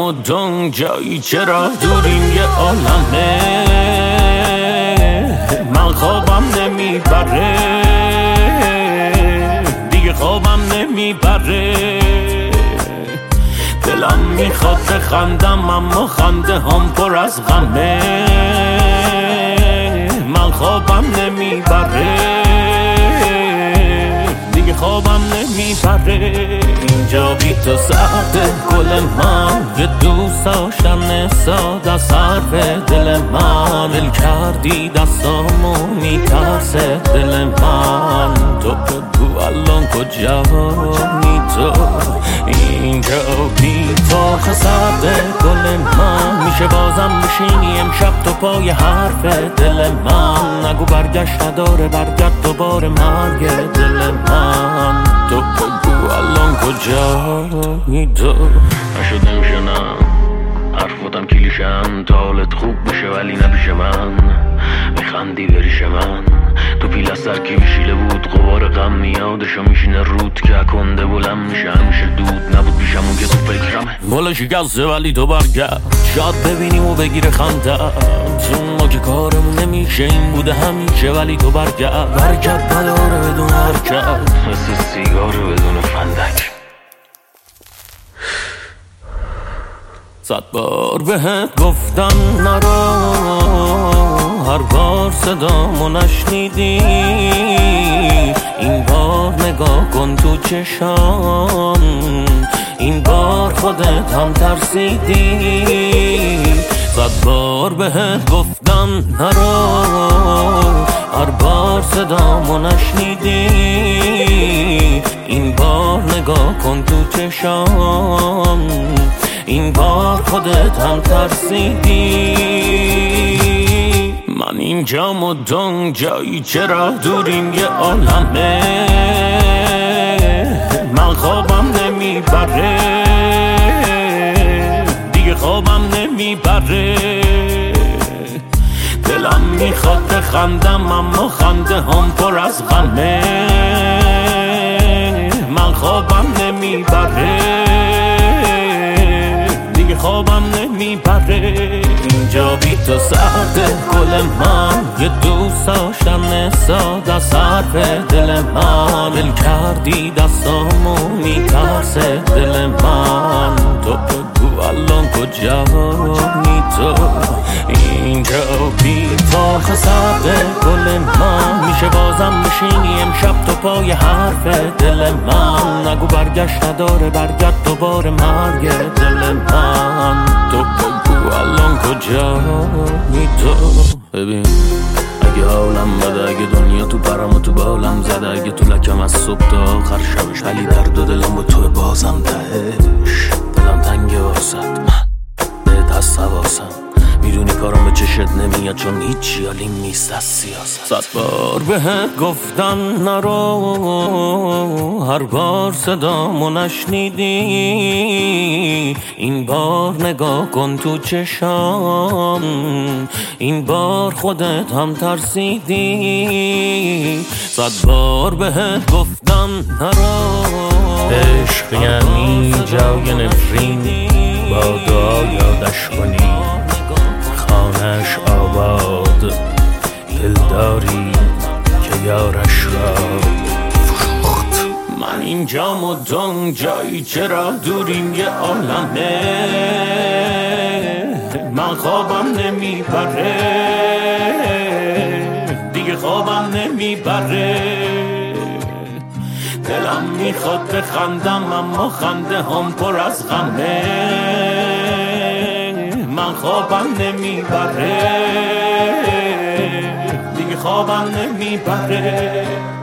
دنگ جایی چرا دوریم یه عالمه من خوابم نمیبره دیگه خوابم نمیبره دلم میخواد بخندم اما خنده هم پر از غمه من خوابم نمیبره دیگه خوابم نمیبره اینجا بی تو سرده گل من یه دوست داشتن ساده حرف دل من دل کردی دستامو میترسه دل من تو بگو الان کجایی تو اینجا بی تو خسرده گل من میشه بازم بشینی امشب تو پای حرف دل من نگو برگشت نداره برگرد دوباره مرگ دل من تو بگو الان کجایی تو نشد نمیشه نه حرفاتم کلیشم تا حالت خوب بشه ولی نپیش من میخندی بریش من تو پیل از سرکی بشیله بود غبار غم میادشو میشینه رود که کنده بلند میشه همیشه دود نبود پیشم اون که تو فکرمه والا شکسته ولی تو برگرد شاید ببینیم و بگیره خنده تو ما که کارمون نمیشه این بوده همیشه ولی تو برگرد نداره بدون حرکت مثل سیگار بدون فندک 100 بار بهت گفتم نرو هر بار صدامو نشنیدی این بار نگاه کن تو چشام این بار خودت هم ترسیدی 100 بار بهت گفتم نرو هر بار صدامو نشنیدی این بار نگاه کن تو چشام این بار خودت هم ترسیدی من اینجام و دنگ جایی چرا دوریم یه عالمه من خوابم نمیبره دیگه خوابم نمیبره دلم میخواد بخندم اما خنده هم پر از غمه من خوابم نمیبره خوابم نمیبره اینجا بی تو سرده گل من یه دوست داشتن ساده حرف دل من دل کردی دستامو میترسه دل من تو بگو الان کجایی تو اینجا بی تو خسرده گل من میشه بازم بشینی امشب تو پای حرف دل من نگو برگشت نداره برگرد دوباره مرگ دل من تو بگو الان کجایی تو ببین اگه حالم بده اگه دنیا تو پرم و تو بالم زده اگه تو لکم از صبح تا آخر شبش ولی درد و دلم با تو بازم تهش دلم تنگه واسد من بهت هست حواسم میدونی کارم به چشت نمیاد چون هیچی حالیم نیست از سیاست 100 بار بهت گفتم نرو هر بار صدامو نشنیدی این بار نگاه کن تو چشام این بار خودت هم ترسیدی 100 بار بهت گفتم نرو عشق یعنی جای نفرین با دعا یادش کنی خانش آباد دلداری که یارش را فروخت من اینجام و دنگ جایی چرا دوریم یه عالمه من خوابم نمیبره دیگه خوابم نمیبره دلم میخواد بخندم اما خنده هم پر از غمه من خوابم نمیبره دیگه خوابم نمیبره